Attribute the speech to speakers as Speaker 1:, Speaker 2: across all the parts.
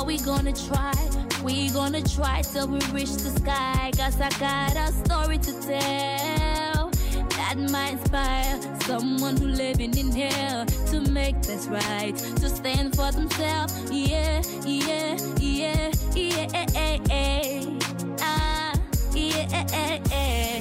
Speaker 1: but we gonna try till we reach the sky. 'Cause I got a story to tell that might inspire someone who living in hell to make this right, to stand for themselves. Yeah, yeah, yeah, yeah, yeah.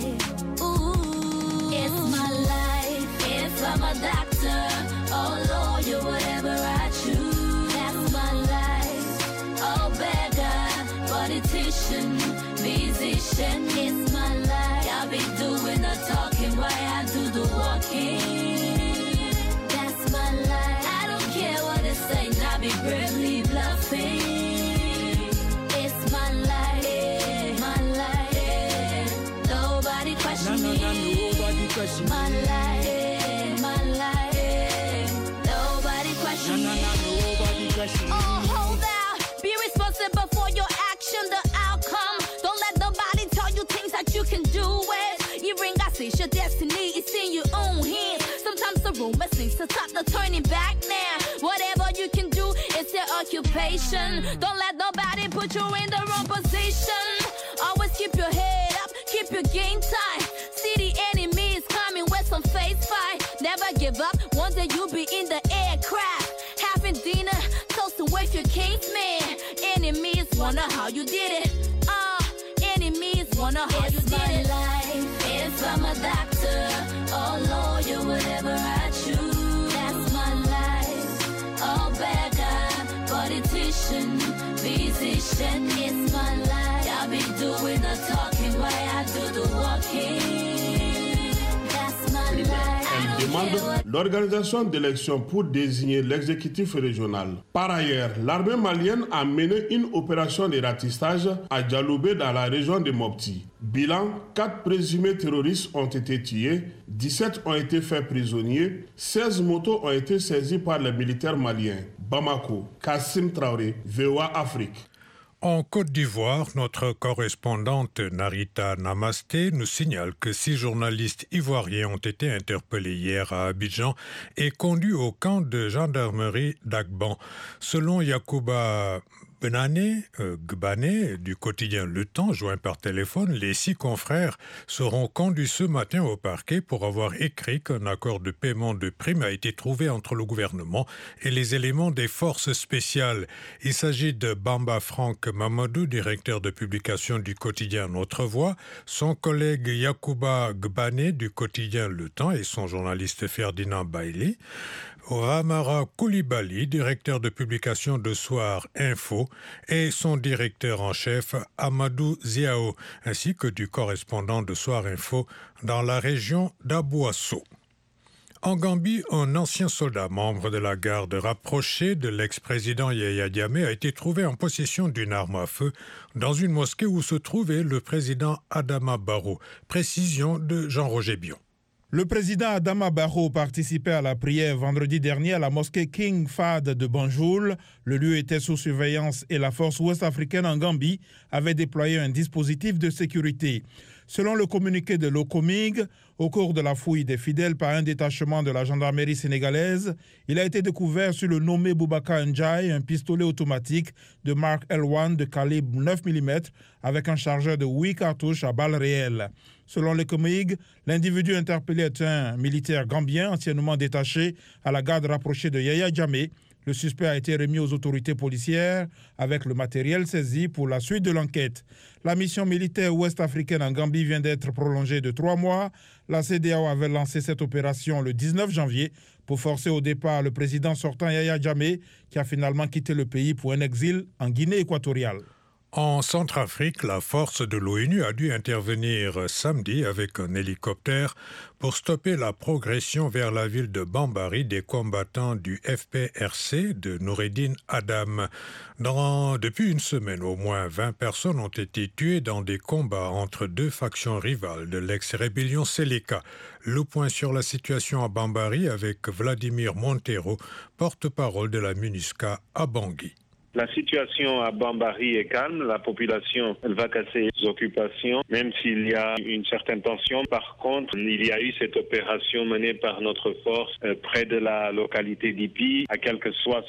Speaker 1: Ooh, it's my life. If I'm a doctor, or lawyer, whatever I choose, that's my life. Oh, beggar, politician, musician, it's my life. I'll be doing the talking while I do the walking. That's my life. I don't care what they say, I'll be bravely bluffing. It's my life, my life. Nobody question me.
Speaker 2: Nobody question
Speaker 1: my life, my life. Nobody question me.
Speaker 2: Nobody question me.
Speaker 1: Oh, hold out. Be responsible for your action, the outcome. Don't let nobody tell you things that you can do it. You ring, I say your destiny is in your own hands. Sometimes the rumor seems to stop the turning back now. Whatever you can do, it's your occupation. Don't let nobody put you in the wrong position. Always keep your head up, keep your game tight. See the enemy is coming with some face fight. Never give up, one day you'll be in the aircraft, having dinner, toasting with your kingsman. Enemies wonder how you did it. Enemies wonder how you did it. Life. If I'm a doctor or lawyer, whatever I choose, that's my life. Oh, beggar, politician, musician, it's my life. I'll be doing the talking while I do the walking. That's my life.
Speaker 3: Elle demande l'organisation d'élections pour désigner l'exécutif régional. Par ailleurs, l'armée malienne a mené une opération de ratissage à Dialoubé dans la région de Mopti. Bilan, 4 présumés terroristes ont été tués, 17 ont été faits prisonniers, 16 motos ont été saisies par les militaires maliens. Bamako, Kassim Traoré, VOA Afrique.
Speaker 4: En Côte d'Ivoire, notre correspondante Narita Namasté nous signale que 6 journalistes ivoiriens ont été interpellés hier à Abidjan et conduits au camp de gendarmerie d'Agban. Selon Yacouba Gbane du quotidien Le Temps, joint par téléphone, les 6 confrères seront conduits ce matin au parquet pour avoir écrit qu'un accord de paiement de primes a été trouvé entre le gouvernement et les éléments des forces spéciales. Il s'agit de Bamba Franck Mamadou, directeur de publication du quotidien Notre Voix, son collègue Yacouba Gbane du quotidien Le Temps et son journaliste Ferdinand Bailey, Ramara Koulibaly, directeur de publication de Soir Info, et son directeur en chef Amadou Ziao, ainsi que du correspondant de Soir Info dans la région d'Abouasso. En Gambie, un ancien soldat membre de la garde rapprochée de l'ex-président Yaya Jammeh a été trouvé en possession d'une arme à feu dans une mosquée où se trouvait le président Adama Barrow. Précision de Jean-Roger Bion.
Speaker 5: Le président Adama Barrow participait à la prière vendredi dernier à la mosquée King Fahd de Banjul. Le lieu était sous surveillance et la force ouest-africaine en Gambie avait déployé un dispositif de sécurité. Selon le communiqué de l'OCOMIG, au cours de la fouille des fidèles par un détachement de la gendarmerie sénégalaise, il a été découvert sur le nommé Boubacar Ndiaye un pistolet automatique de marque L1 de calibre 9 mm avec un chargeur de 8 cartouches à balles réelles. Selon l'OCOMIG, l'individu interpellé est un militaire gambien anciennement détaché à la garde rapprochée de Yaya Jammeh. Le suspect a été remis aux autorités policières avec le matériel saisi pour la suite de l'enquête. La mission militaire ouest-africaine en Gambie vient d'être prolongée de 3 mois. La CEDEAO avait lancé cette opération le 19 janvier pour forcer au départ le président sortant Yaya Jammeh, qui a finalement quitté le pays pour un exil en Guinée équatoriale.
Speaker 4: En Centrafrique, la force de l'ONU a dû intervenir samedi avec un hélicoptère pour stopper la progression vers la ville de Bambari des combattants du FPRC de Noureddin Adam. Depuis une semaine, au moins 20 personnes ont été tuées dans des combats entre 2 factions rivales de l'ex-rébellion Seleka. Le point sur la situation à Bambari avec Vladimir Montero, porte-parole de la MINUSCA à Bangui.
Speaker 6: La situation à Bambari est calme, la population elle va casser les occupations, même s'il y a une certaine tension. Par contre, il y a eu cette opération menée par notre force près de la localité d'Ipi, à quelques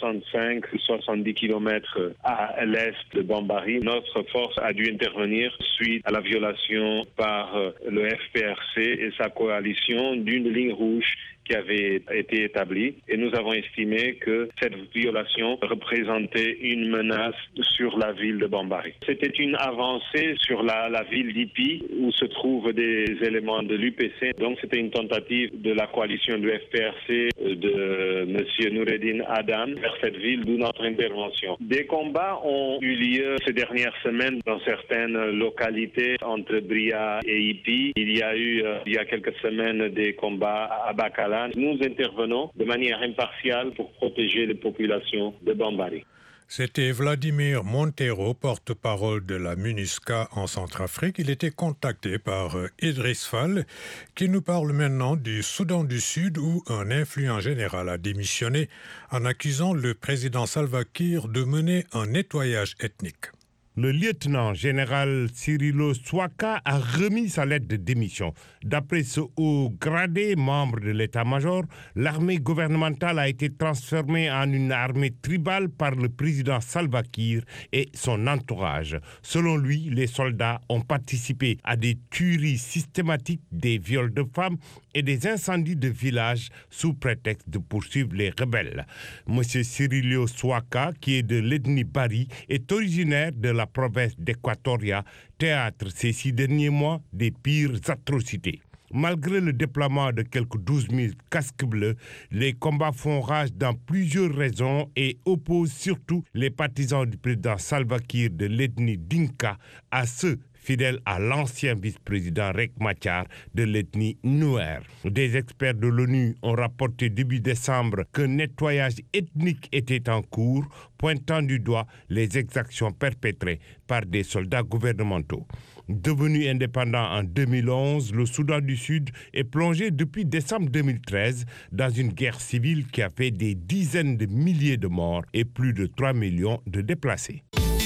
Speaker 6: 65-70 km à l'est de Bambari. Notre force a dû intervenir suite à la violation par le FPRC et sa coalition d'une ligne rouge qui avait été établie, et nous avons estimé que cette violation représentait une menace sur la ville de Bambari. C'était une avancée sur la ville d'Ipi où se trouvent des éléments de l'UPC. Donc c'était une tentative de la coalition du FPRC de M. Noureddin Adam vers cette ville, d'où notre intervention. Des combats ont eu lieu ces dernières semaines dans certaines localités entre Bria et Ipi. Il y a eu il y a quelques semaines des combats à Bakala. Nous intervenons de manière impartiale pour protéger les populations de Bambari.
Speaker 4: C'était Vladimir Montero, porte-parole de la MINUSCA en Centrafrique. Il était contacté par Idriss Fall, qui nous parle maintenant du Soudan du Sud, où un influent général a démissionné en accusant le président Salva Kiir de mener un nettoyage ethnique.
Speaker 7: Le lieutenant-général Cyrilo Swaka a remis sa lettre de démission. D'après ce haut gradé, membre de l'état-major, l'armée gouvernementale a été transformée en une armée tribale par le président Salva Kiir et son entourage. Selon lui, les soldats ont participé à des tueries systématiques, des viols de femmes et des incendies de villages sous prétexte de poursuivre les rebelles. M. Cyrilo Swaka, qui est de l'ethnie Bari, est originaire de la province d'Équatoria, théâtre ces 6 derniers mois des pires atrocités. Malgré le déploiement de quelques 12 000 casques bleus, les combats font rage dans plusieurs régions et opposent surtout les partisans du président Salva Kiir de l'ethnie Dinka à ceux fidèles à l'ancien vice-président Riek Machar de l'ethnie Nuer. Des experts de l'ONU ont rapporté début décembre qu'un nettoyage ethnique était en cours, pointant du doigt les exactions perpétrées par des soldats gouvernementaux. Devenu indépendant en 2011, le Soudan du Sud est plongé depuis décembre 2013 dans une guerre civile qui a fait des dizaines de milliers de morts et plus de 3 millions de déplacés.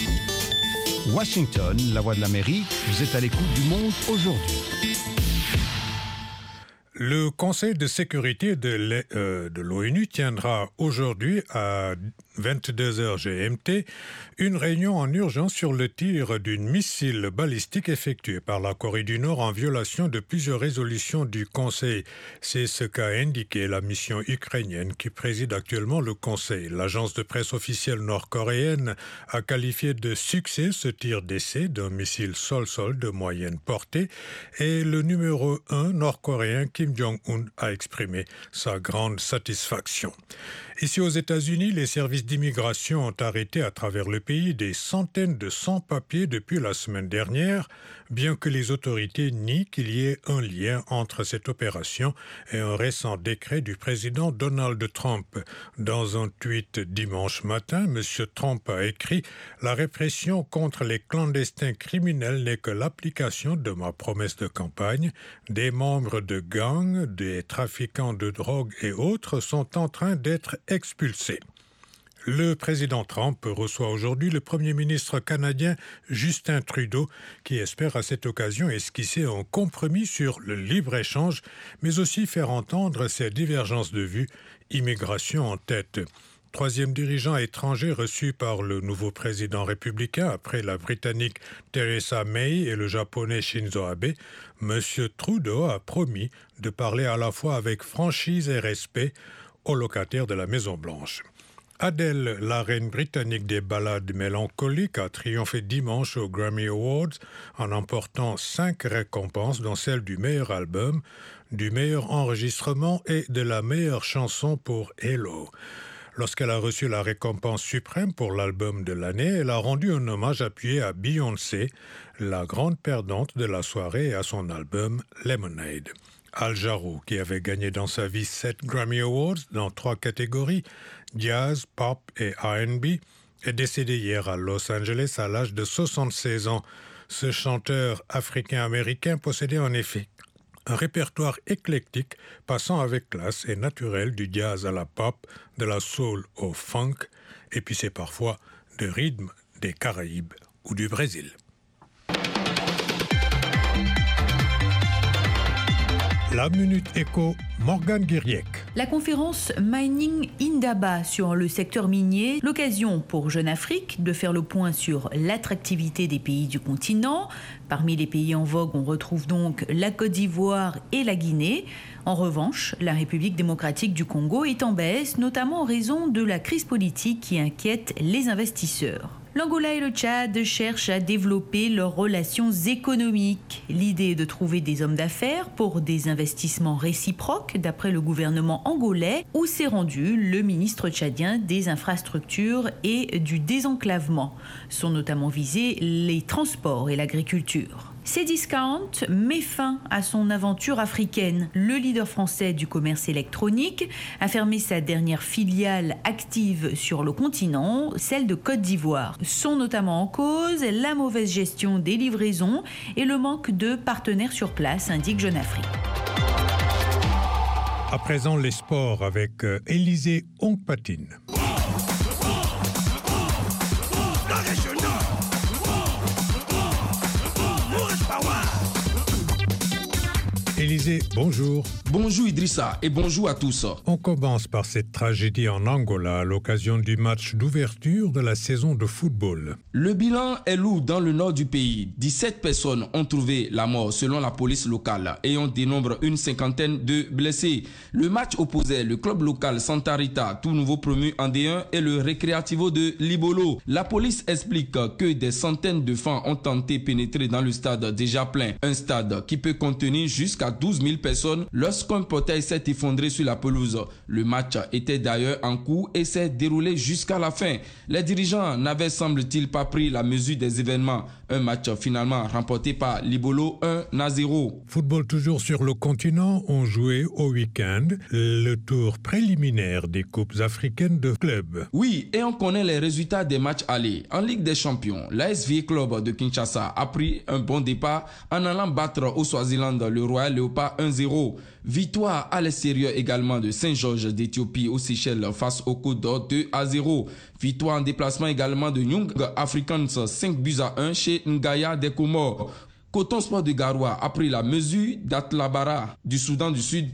Speaker 8: Washington, la voix de l'Amérique, vous êtes à l'écoute du monde aujourd'hui.
Speaker 4: Le Conseil de sécurité de l'ONU tiendra aujourd'hui à 22h GMT une réunion en urgence sur le tir d'une missile balistique effectuée par la Corée du Nord en violation de plusieurs résolutions du Conseil. C'est ce qu'a indiqué la mission ukrainienne qui préside actuellement le Conseil. L'agence de presse officielle nord-coréenne a qualifié de succès ce tir d'essai d'un missile sol-sol de moyenne portée et le numéro 1 nord-coréen Kim Jong-un a exprimé sa grande satisfaction. Ici aux États-Unis, les services d'immigration ont arrêté à travers le pays des centaines de sans-papiers depuis la semaine dernière, bien que les autorités nient qu'il y ait un lien entre cette opération et un récent décret du président Donald Trump. Dans un tweet dimanche matin, M. Trump a écrit « La répression contre les clandestins criminels n'est que l'application de ma promesse de campagne. Des membres de gangs, des trafiquants de drogue et autres sont en train d'être expulsés. » Le président Trump reçoit aujourd'hui le Premier ministre canadien Justin Trudeau, qui espère à cette occasion esquisser un compromis sur le libre-échange, mais aussi faire entendre ses divergences de vues, immigration en tête. Troisième dirigeant étranger reçu par le nouveau président républicain après la Britannique Theresa May et le Japonais Shinzo Abe, M. Trudeau a promis de parler à la fois avec franchise et respect aux locataires de la Maison-Blanche. Adele, la reine britannique des ballades mélancoliques, a triomphé dimanche aux Grammy Awards en emportant 5 récompenses, dont celle du meilleur album, du meilleur enregistrement et de la meilleure chanson pour Hello. Lorsqu'elle a reçu la récompense suprême pour l'album de l'année, elle a rendu un hommage appuyé à Beyoncé, la grande perdante de la soirée, et à son album Lemonade. Al Jarreau, qui avait gagné dans sa vie 7 Grammy Awards dans 3 catégories, jazz, pop et R&B, est décédé hier à Los Angeles à l'âge de 76 ans. Ce chanteur africain-américain possédait en effet un répertoire éclectique passant avec classe et naturel du jazz à la pop, de la soul au funk, épicé parfois de rythme des Caraïbes ou du Brésil. La Minute Éco, Morgane Guiriec.
Speaker 9: La conférence Mining Indaba sur le secteur minier, l'occasion pour Jeune Afrique de faire le point sur l'attractivité des pays du continent. Parmi les pays en vogue, on retrouve donc la Côte d'Ivoire et la Guinée. En revanche, la République démocratique du Congo est en baisse, notamment en raison de la crise politique qui inquiète les investisseurs. L'Angola et le Tchad cherchent à développer leurs relations économiques. L'idée est de trouver des hommes d'affaires pour des investissements réciproques, d'après le gouvernement angolais, où s'est rendu le ministre tchadien des infrastructures et du désenclavement. Sont notamment visés les transports et l'agriculture. Cdiscount met fin à son aventure africaine. Le leader français du commerce électronique a fermé sa dernière filiale active sur le continent, celle de Côte d'Ivoire. Sont notamment en cause la mauvaise gestion des livraisons et le manque de partenaires sur place, indique Jeune Afrique.
Speaker 4: À présent, les sports avec Élisée Ongpatine. Élisée, bonjour.
Speaker 10: Bonjour Idrissa et bonjour à tous.
Speaker 4: On commence par cette tragédie en Angola à l'occasion du match d'ouverture de la saison de football.
Speaker 10: Le bilan est lourd dans le nord du pays. 17 personnes ont trouvé la mort selon la police locale et on dénombre une cinquantaine de blessés. Le match opposait le club local Santa Rita, tout nouveau promu en D1, et le Recreativo de Libolo. La police explique que des centaines de fans ont tenté de pénétrer dans le stade déjà plein. Un stade qui peut contenir jusqu'à 12 000 personnes lorsqu'un portail s'est effondré sur la pelouse. Le match était d'ailleurs en cours et s'est déroulé jusqu'à la fin. Les dirigeants n'avaient, semble-t-il, pas pris la mesure des événements. Un match finalement remporté par Libolo 1-0.
Speaker 4: Football toujours sur le continent, on jouait au week-end le tour préliminaire des coupes africaines de clubs.
Speaker 10: Oui, et on connaît les résultats des matchs allés. En Ligue des Champions, l'ASV Club de Kinshasa a pris un bon départ en allant battre au Swaziland le Royal Léopard 1-0. Victoire à l'extérieur également de Saint-Georges d'Éthiopie aux Seychelles face au Côte d'Or 2-0. Victoire en déplacement également de Young Africans 5-1 chez Ngaya des Comores. Coton Sport de Garoua a pris la mesure d'Atlabara du Soudan du Sud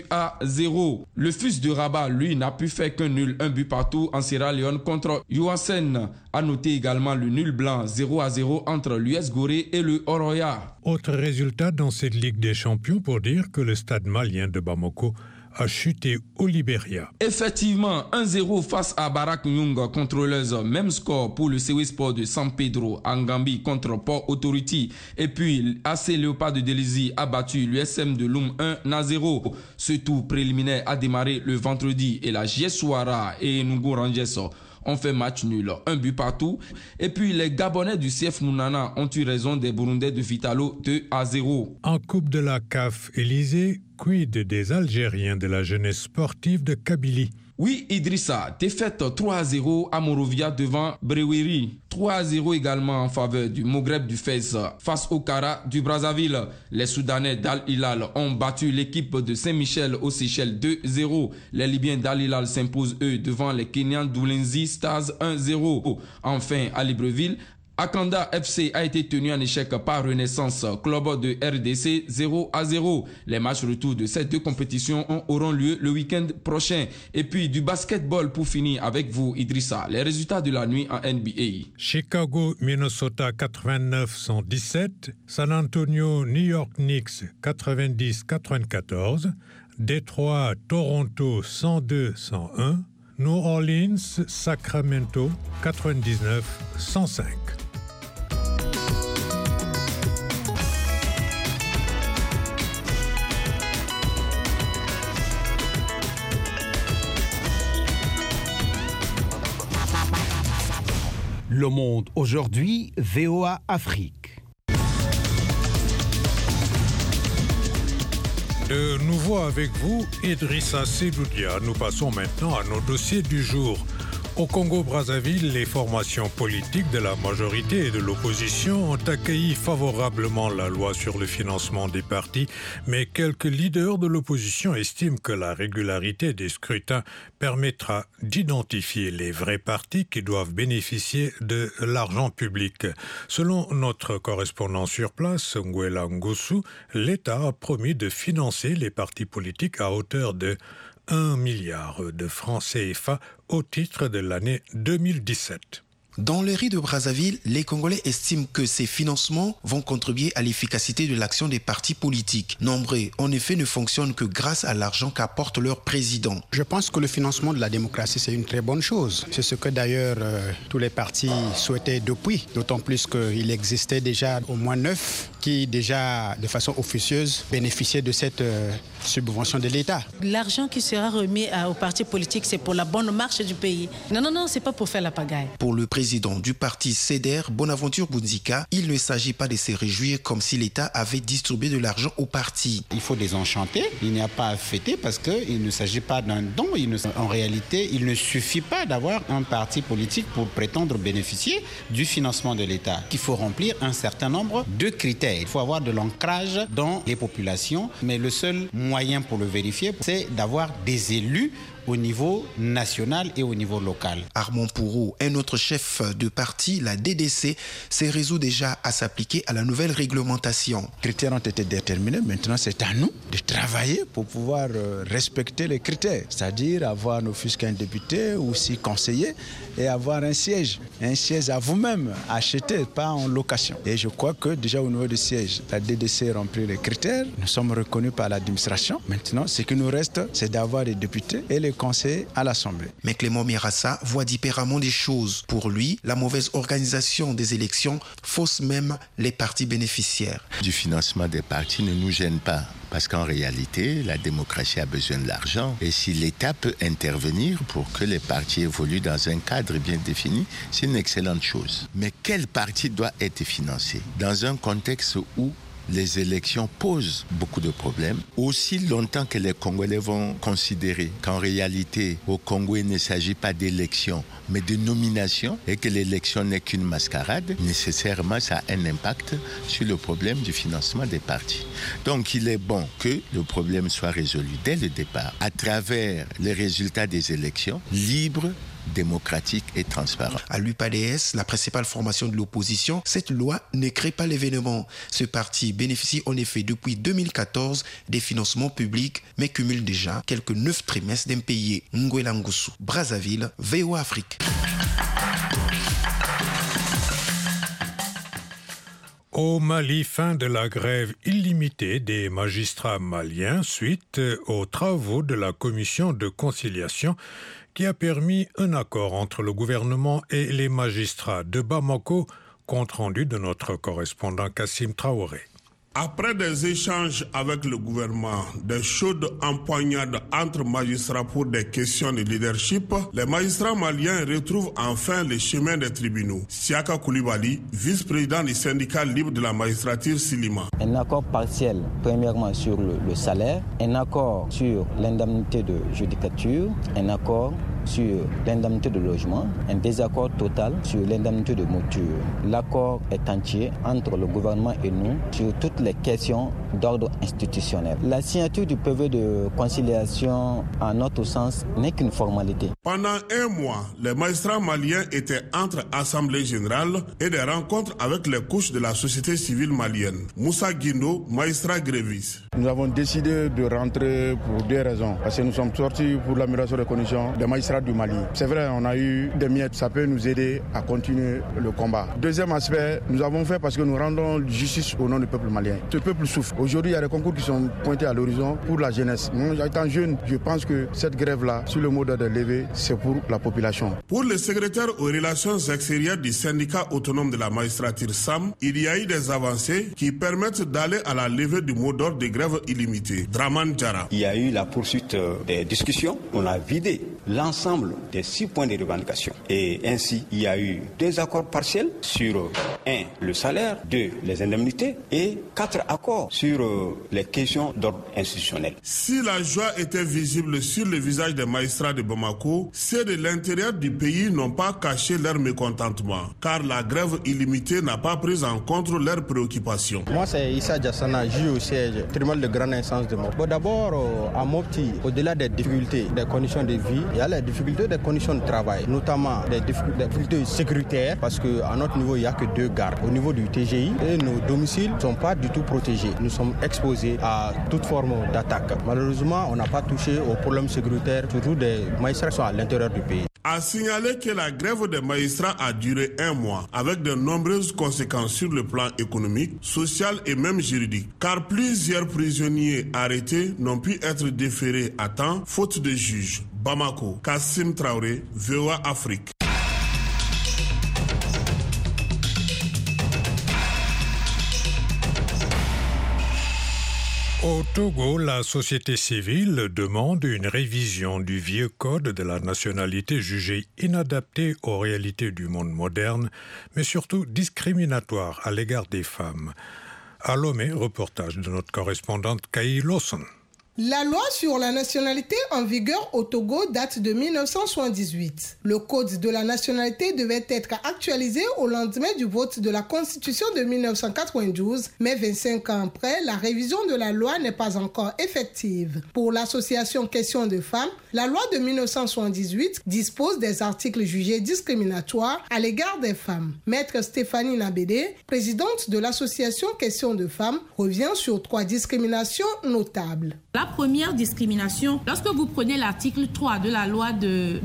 Speaker 10: 2-0. Le Fus de Rabat, lui, n'a pu faire qu'un nul, un but partout en Sierra Leone contre Youassen. A noté également le nul blanc 0-0 entre l'US Gorée et le Oroya.
Speaker 4: Autre résultat dans cette Ligue des Champions pour dire que le stade malien de Bamako a chuté au Libéria.
Speaker 10: Effectivement, 1-0 face à Barak Nyung, contrôleuse. Même score pour le CW Sport de San Pedro en Gambie contre Port Authority. Et puis, AC Léopard de Delizy a battu l'USM de Loum 1-0. Ce tour préliminaire a démarré le vendredi et la JS Ouara et Enugu Rangers ont fait match nul, un but partout. Et puis les Gabonais du CF Mounana ont eu raison des Burundais de Vitalo 2-0.
Speaker 4: En Coupe de la CAF, Élysée, quid des Algériens de la jeunesse sportive de Kabylie?
Speaker 10: Oui, Idrissa, défaite 3-0 à Morovia devant Breweri. 3-0 également en faveur du Maghreb du Fès face au Kara du Brazzaville. Les Soudanais d'Al Hilal ont battu l'équipe de Saint-Michel aux Seychelles 2-0. Les Libyens d'Al Hilal s'imposent eux devant les Kenyans d'Ulinzi Stars 1-0. Enfin, à Libreville, Akanda FC a été tenu en échec par Renaissance, club de RDC 0-0. Les matchs retour de ces deux compétitions auront lieu le week-end prochain. Et puis du basketball pour finir avec vous, Idrissa. Les résultats de la nuit en NBA.
Speaker 4: Chicago, Minnesota 89-117. San Antonio, New York Knicks 90-94. Détroit, Toronto 102-101. New Orleans, Sacramento 99-105.
Speaker 8: Le Monde aujourd'hui, VOA Afrique.
Speaker 4: De nouveau avec vous, Idrissa Sedoudia. Nous passons maintenant à nos dossiers du jour. Au Congo-Brazzaville, les formations politiques de la majorité et de l'opposition ont accueilli favorablement la loi sur le financement des partis, mais quelques leaders de l'opposition estiment que la régularité des scrutins permettra d'identifier les vrais partis qui doivent bénéficier de l'argent public. Selon notre correspondant sur place, Nguela Ngosu, l'État a promis de financer les partis politiques à hauteur de 1 milliard de francs CFA au titre de l'année 2017.
Speaker 11: Dans les rues de Brazzaville, les Congolais estiment que ces financements vont contribuer à l'efficacité de l'action des partis politiques. Nombreux, en effet, ne fonctionnent que grâce à l'argent qu'apporte leur président.
Speaker 12: Je pense que le financement de la démocratie, c'est une très bonne chose. C'est ce que d'ailleurs tous les partis souhaitaient depuis, d'autant plus qu'il existait déjà au moins 9 qui déjà, de façon officieuse, bénéficiaient de cette subvention de l'État.
Speaker 13: L'argent qui sera remis aux partis politiques, c'est pour la bonne marche du pays. Non, c'est pas pour faire la pagaille.
Speaker 11: Pour le président du parti CEDER, Bonaventure Bounzika, il ne s'agit pas de se réjouir comme si l'État avait distribué de l'argent au parti.
Speaker 12: Il faut désenchanter, il n'y a pas à fêter parce qu'il ne s'agit pas d'un don. En réalité, il ne suffit pas d'avoir un parti politique pour prétendre bénéficier du financement de l'État. Il faut remplir un certain nombre de critères. Il faut avoir de l'ancrage dans les populations, mais le seul moyen pour le vérifier, c'est d'avoir des élus au niveau national et au niveau local.
Speaker 11: Armand Pourreau, un autre chef de parti, la DDC, s'est résolu déjà à s'appliquer à la nouvelle réglementation.
Speaker 14: Les critères ont été déterminés, maintenant c'est à nous de travailler pour pouvoir respecter les critères, c'est-à-dire avoir ne fût-ce qu'un député ou 6 conseillers et avoir un siège à vous-même acheter, pas en location. Et je crois que déjà au niveau du siège, la DDC remplit les critères, nous sommes reconnus par l'administration. Maintenant, ce qui nous reste, c'est d'avoir des députés et les conseillers à l'Assemblée.
Speaker 11: Mais Clément Mirassa voit différemment des choses. Pour lui, la mauvaise organisation des élections fausse même les partis bénéficiaires.
Speaker 15: Du financement des partis ne nous gêne pas. Parce qu'en réalité, la démocratie a besoin de l'argent. Et si l'État peut intervenir pour que les partis évoluent dans un cadre bien défini, c'est une excellente chose. Mais quel parti doit être financé dans un contexte où les élections posent beaucoup de problèmes, aussi longtemps que les Congolais vont considérer qu'en réalité, au Congo, il ne s'agit pas d'élection, mais de nomination, et que l'élection n'est qu'une mascarade, nécessairement, ça a un impact sur le problème du financement des partis. Donc, il est bon que le problème soit résolu dès le départ, à travers les résultats des élections libres, démocratique et transparent.
Speaker 11: À l'UPADS, la principale formation de l'opposition, cette loi ne crée pas l'événement. Ce parti bénéficie en effet depuis 2014 des financements publics, mais cumule déjà quelques 9 trimestres d'impayés. Nguela Ngosu, Brazzaville, VOA Afrique.
Speaker 4: Au Mali, fin de la grève illimitée des magistrats maliens suite aux travaux de la commission de conciliation qui a permis un accord entre le gouvernement et les magistrats de Bamako, compte rendu de notre correspondant Kassim Traoré.
Speaker 3: Après des échanges avec le gouvernement, des chaudes empoignades entre magistrats pour des questions de leadership, les magistrats maliens retrouvent enfin le chemin des tribunaux. Siaka Koulibaly, vice-président du syndicat libre de la magistrature Silima.
Speaker 16: Un accord partiel, premièrement sur le salaire, un accord sur l'indemnité de judicature, un accord sur l'indemnité de logement, un désaccord total sur l'indemnité de mouture. L'accord est entier entre le gouvernement et nous sur toutes les questions d'ordre institutionnel. La signature du PV de conciliation, à notre sens, n'est qu'une formalité.
Speaker 3: Pendant un mois, les magistrats maliens étaient entre assemblées générales et des rencontres avec les couches de la société civile malienne. Moussa Guindo, magistrat gréviste.
Speaker 17: Nous avons décidé de rentrer pour 2 raisons. Parce que nous sommes sortis pour l'amélioration des conditions des magistrats du Mali. C'est vrai, on a eu des miettes, ça peut nous aider à continuer le combat. Deuxième aspect, nous avons fait parce que nous rendons justice au nom du peuple malien. Ce peuple souffre. Aujourd'hui, il y a des concours qui sont pointés à l'horizon pour la jeunesse. Moi, étant jeune, je pense que cette grève-là, sur le mot de lever, c'est pour la population.
Speaker 3: Pour le secrétaire aux relations extérieures du syndicat autonome de la magistrature SAM, il y a eu des avancées qui permettent d'aller à la levée du mot d'ordre de grève illimitée. Draman Diara.
Speaker 18: Il y a eu la poursuite des discussions. On a vidé l'ensemble des 6 points de revendication. Et ainsi, il y a eu 2 accords partiels sur 1, le salaire, 2, les indemnités et 4 accords sur les questions d'ordre institutionnel.
Speaker 3: Si la joie était visible sur le visage des magistrats de Bamako, ceux de l'intérieur du pays n'ont pas caché leur mécontentement, car la grève illimitée n'a pas pris en compte leurs préoccupations.
Speaker 19: Moi, c'est Issa Diassana, juge au siège, tribunal de grande instance de Mopti. Bon, d'abord, à Mopti, au-delà des difficultés des conditions de vie, il y a les difficultés des conditions de travail, notamment des difficultés sécuritaires, parce qu'à notre niveau, il n'y a que 2 gardes. Au niveau du TGI, et nos domiciles ne sont pas du tout protégés. Nous sommes exposés à toute forme d'attaque. Malheureusement, on n'a pas touché aux problèmes sécuritaires, surtout des magistrats qui sont à l'intérieur du pays.
Speaker 3: A signaler que la grève des magistrats a duré 1 mois, avec de nombreuses conséquences sur le plan économique, social et même juridique, car plusieurs prisonniers arrêtés n'ont pu être déférés à temps, faute de juges. Bamako, Kassim Traoré, VOA Afrique.
Speaker 4: Au Togo, la société civile demande une révision du vieux code de la nationalité jugé inadapté aux réalités du monde moderne, mais surtout discriminatoire à l'égard des femmes. À Lomé, reportage de notre correspondante Kai Lawson.
Speaker 20: La loi sur la nationalité en vigueur au Togo date de 1978. Le code de la nationalité devait être actualisé au lendemain du vote de la Constitution de 1992, mais 25 ans après, la révision de la loi n'est pas encore effective. Pour l'association Question de Femmes, la loi de 1978 dispose des articles jugés discriminatoires à l'égard des femmes. Maître Stéphanie Nabédé, présidente de l'association Question de Femmes, revient sur 3 discriminations notables.
Speaker 21: La première discrimination, lorsque vous prenez l'article 3 de la loi de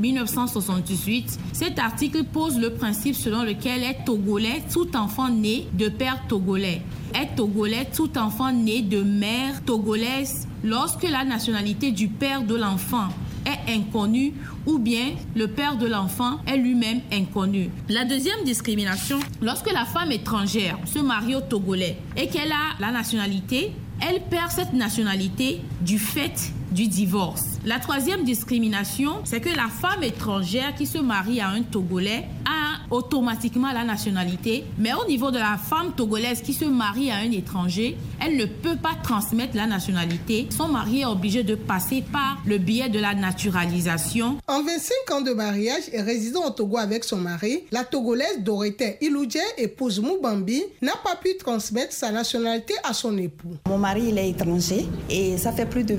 Speaker 21: 1968, cet article pose le principe selon lequel est togolais tout enfant né de père togolais. Est togolais tout enfant né de mère togolaise lorsque la nationalité du père de l'enfant est inconnue ou bien le père de l'enfant est lui-même inconnu. La deuxième discrimination, lorsque la femme étrangère se marie au Togolais et qu'elle a la nationalité, elle perd cette nationalité du fait du divorce. La troisième discrimination, c'est que la femme étrangère qui se marie à un Togolais a automatiquement la nationalité, mais au niveau de la femme togolaise qui se marie à un étranger, elle ne peut pas transmettre la nationalité. Son mari est obligé de passer par le biais de la naturalisation.
Speaker 20: En 25 ans de mariage et résidant au Togo avec son mari, la Togolaise Dorothée Iloudjé, épouse Moubambi, n'a pas pu transmettre sa nationalité à son époux.
Speaker 22: Mon mari, il est étranger et ça fait plus de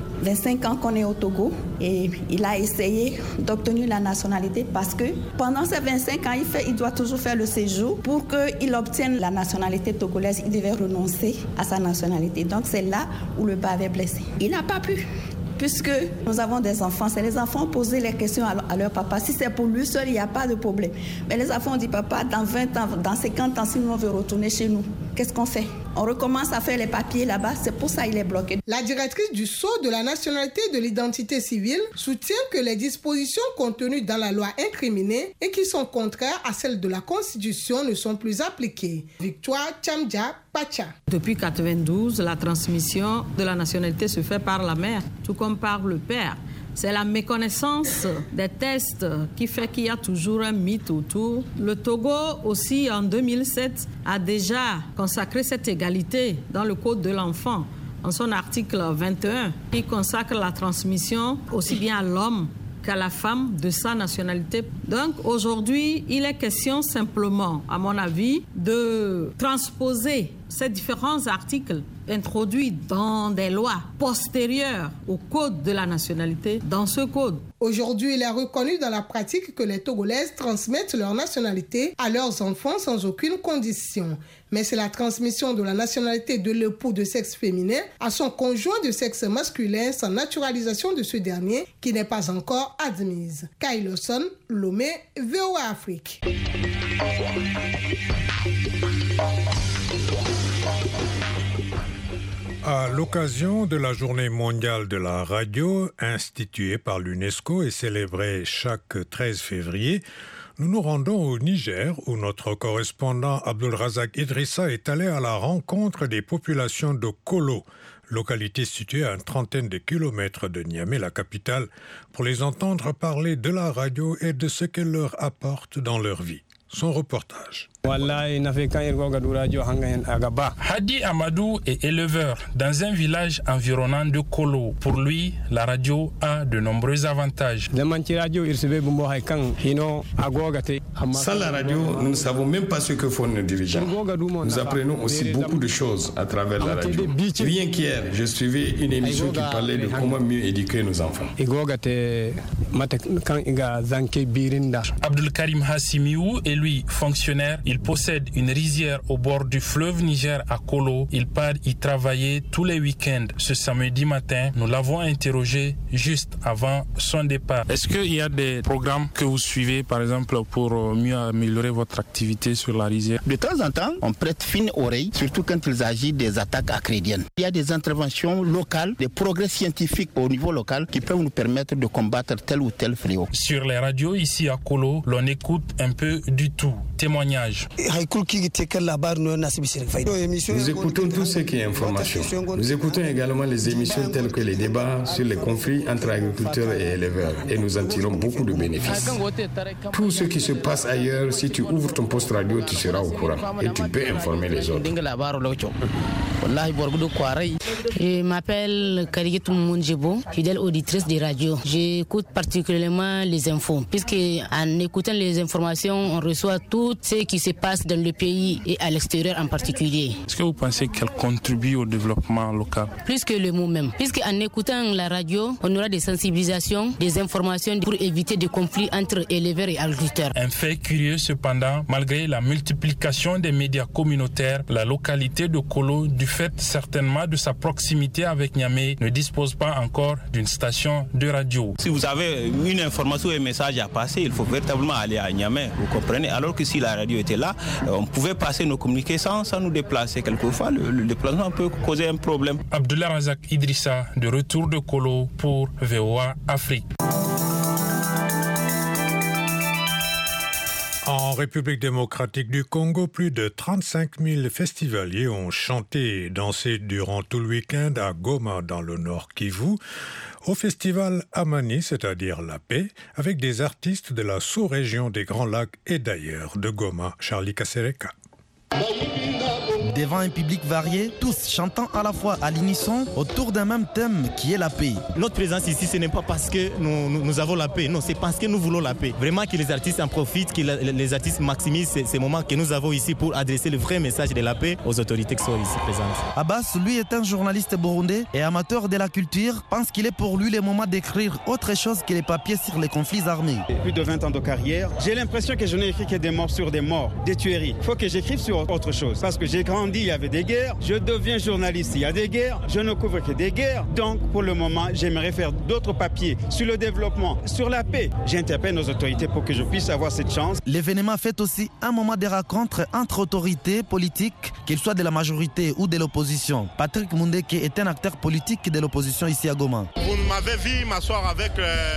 Speaker 22: 25 ans qu'on est au Togo et il a essayé d'obtenir la nationalité parce que pendant ces 25 ans, il doit toujours faire le séjour. Pour qu'il obtienne la nationalité togolaise, il devait renoncer à sa nationalité. Donc c'est là où le bas avait blessé. Il n'a pas pu. Puisque nous avons des enfants, c'est les enfants poser les questions à leur papa. Si c'est pour lui seul, il n'y a pas de problème. Mais les enfants disent, papa, dans 20 ans, dans 50 ans, si nous on veut retourner chez nous, qu'est-ce qu'on fait? On recommence à faire les papiers là-bas, c'est pour ça qu'il est bloqué.
Speaker 20: La directrice du Sceau de la nationalité et de l'identité civile soutient que les dispositions contenues dans la loi incriminée et qui sont contraires à celles de la Constitution ne sont plus appliquées. Victoire Tchamdja Pacha.
Speaker 23: Depuis 1992, la transmission de la nationalité se fait par la mère, tout comme par le père. C'est la méconnaissance des tests qui fait qu'il y a toujours un mythe autour. Le Togo aussi, en 2007, a déjà consacré cette égalité dans le Code de l'enfant, en son article 21, qui consacre la transmission aussi bien à l'homme qu'à la femme de sa nationalité. Donc aujourd'hui, il est question simplement, à mon avis, de transposer ces différents articles introduits dans des lois postérieures au code de la nationalité, dans ce code.
Speaker 20: Aujourd'hui, il est reconnu dans la pratique que les Togolaises transmettent leur nationalité à leurs enfants sans aucune condition. Mais c'est la transmission de la nationalité de l'époux de sexe féminin à son conjoint de sexe masculin sans naturalisation de ce dernier qui n'est pas encore admise. Kai Lawson, Lomé, VOA Afrique.
Speaker 4: À l'occasion de la Journée mondiale de la radio, instituée par l'UNESCO et célébrée chaque 13 février, Nous nous rendons au Niger où notre correspondant Abdulrazak Idrissa est allé à la rencontre des populations de Kolo, localité située à une trentaine de kilomètres de Niamey, la capitale, pour les entendre parler de la radio et de ce qu'elle leur apporte dans leur vie. Son reportage.
Speaker 1: Hadi Amadou est éleveur dans un village environnant de Kolo. Pour lui, la radio a de nombreux avantages.
Speaker 2: Sans la radio, nous ne savons même pas ce que font nos dirigeants. Nous apprenons aussi beaucoup de choses à travers la radio. Rien qu'hier, je suivais une émission qui parlait de comment mieux éduquer nos enfants.
Speaker 1: Abdul Karim Hassimiou est lui fonctionnaire. Il possède une rizière au bord du fleuve Niger à Kolo. Il part y travailler tous les week-ends. Ce samedi matin, nous l'avons interrogé juste avant son départ. Est-ce qu'il y a des programmes que vous suivez, par exemple, pour mieux améliorer votre activité sur la rizière?
Speaker 5: De temps en temps, on prête fine oreille, surtout quand il s'agit des attaques acrédiennes. Il y a des interventions locales, des progrès scientifiques au niveau local qui peuvent nous permettre de combattre tel ou tel fléau.
Speaker 1: Sur les radios ici à Kolo, l'on écoute un peu du tout. Témoignage.
Speaker 2: Nous écoutons tout ce qui est information. Nous écoutons également les émissions telles que les débats sur les conflits entre agriculteurs et éleveurs et nous en tirons beaucoup de bénéfices. Tout ce qui se passe ailleurs, si tu ouvres ton poste radio, tu seras au courant et tu peux informer les autres.
Speaker 24: Je m'appelle Karigetou Moundjebo, fidèle auditrice de radio. J'écoute particulièrement les infos, puisque en écoutant les informations, on reçoit tout ce qui se passe dans le pays et à l'extérieur en particulier.
Speaker 1: Est-ce que vous pensez qu'elle contribue au développement local?
Speaker 24: Plus que le mot même. Puisque en écoutant la radio, on aura des sensibilisations, des informations pour éviter des conflits entre éleveurs et agriculteurs.
Speaker 1: Un fait curieux cependant, malgré la multiplication des médias communautaires, la localité de Kolo, du fait certainement de sa proximité avec Niamey, ne dispose pas encore d'une station de radio.
Speaker 25: Si vous avez une information ou un message à passer, il faut véritablement aller à Niamey, vous comprenez? Alors que si la radio était là, on pouvait passer nos communiqués sans nous déplacer. Quelquefois, le déplacement peut causer un problème.
Speaker 1: Abdulrazak Idrissa, de retour de Kolo pour VOA Afrique.
Speaker 4: En République démocratique du Congo, plus de 35 000 festivaliers ont chanté et dansé durant tout le week-end à Goma, dans le Nord Kivu, au festival Amani, c'est-à-dire la paix, avec des artistes de la sous-région des Grands Lacs et d'ailleurs de Goma. Charlie Kasereka.
Speaker 26: Devant un public varié, tous chantant à la fois à l'unisson autour d'un même thème qui est la paix.
Speaker 27: Notre présence ici, ce n'est pas parce que nous avons la paix, non, c'est parce que nous voulons la paix. Vraiment que les artistes en profitent, que les artistes maximisent ces moments que nous avons ici pour adresser le vrai message de la paix aux autorités qui sont ici présentes.
Speaker 26: Abbas, lui, est un journaliste burundais et amateur de la culture, pense qu'il est pour lui le moment d'écrire autre chose que les papiers sur les conflits armés.
Speaker 28: Plus de 20 ans de carrière, j'ai l'impression que je n'ai écrit que des morts sur des morts, des tueries. Il faut que j'écrive sur autre chose, parce que j'ai grandi, il y avait des guerres, je deviens journaliste, il y a des guerres, je ne couvre que des guerres. Donc, pour le moment, j'aimerais faire d'autres papiers sur le développement, sur la paix. J'interpelle nos autorités pour que je puisse avoir cette chance.
Speaker 26: L'événement fait aussi un moment de rencontre entre autorités politiques, qu'ils soient de la majorité ou de l'opposition. Patrick Mundeke est un acteur politique de l'opposition ici à Goma.
Speaker 29: Vous m'avez vu m'asseoir avec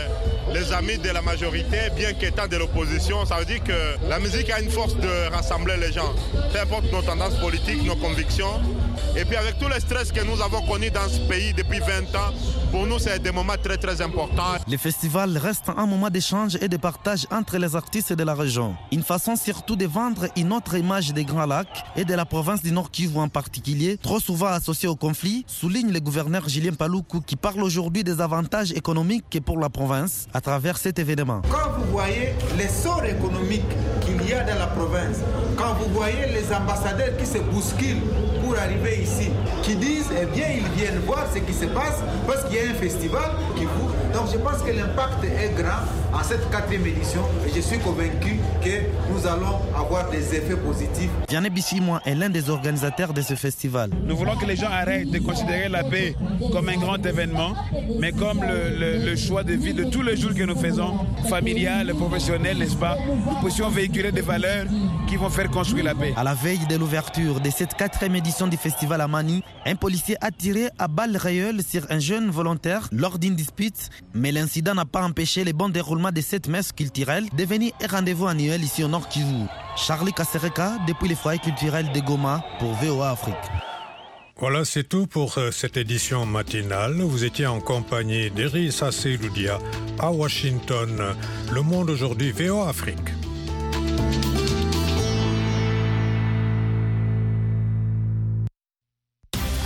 Speaker 29: les amis de la majorité, bien qu'étant de l'opposition. Ça veut dire que la musique a une force de rassembler les gens. Peu importe nos tendances politiques, nos convictions. Et puis avec tout le stress que nous avons connu dans ce pays depuis 20 ans, pour nous c'est des moments très très importants.
Speaker 26: Le festival reste un moment d'échange et de partage entre les artistes de la région. Une façon surtout de vendre une autre image des Grands Lacs et de la province du Nord Kivu en particulier, trop souvent associée au conflit, souligne le gouverneur Julien Paluku qui parle aujourd'hui des avantages économiques pour la province à travers cet événement.
Speaker 30: Quand vous voyez l'essor économique qu'il y a dans la province, quand vous voyez les ambassadeurs qui se bousculent pour arriver ici, qui disent, eh bien, ils viennent voir ce qui se passe parce qu'il y a un festival qui vous... Donc je pense que l'impact est grand en cette 4e édition et je suis convaincu que nous allons avoir des effets positifs.
Speaker 26: Vianney Bichimois est l'un des organisateurs de ce festival.
Speaker 28: Nous voulons que les gens arrêtent de considérer la paix comme un grand événement, mais comme le choix de vie de tous les jours que nous faisons, familial, professionnel, n'est-ce pas? Nous puissions véhiculer des valeurs qui vont faire construire la paix.
Speaker 26: À la veille de l'ouverture de cette 4e édition du festival Amani, un policier policier a tiré à balles réelles sur un jeune volontaire lors d'une dispute, mais l'incident n'a pas empêché le bon déroulement de cette messe culturelle devenue un rendez-vous annuel ici au Nord Kivu. Charlie Kasereka, depuis les foyers culturels de Goma pour VOA Afrique.
Speaker 4: Voilà, c'est tout pour cette édition matinale. Vous étiez en compagnie d'Iris Asseyloudia à Washington. Le Monde aujourd'hui, VOA Afrique.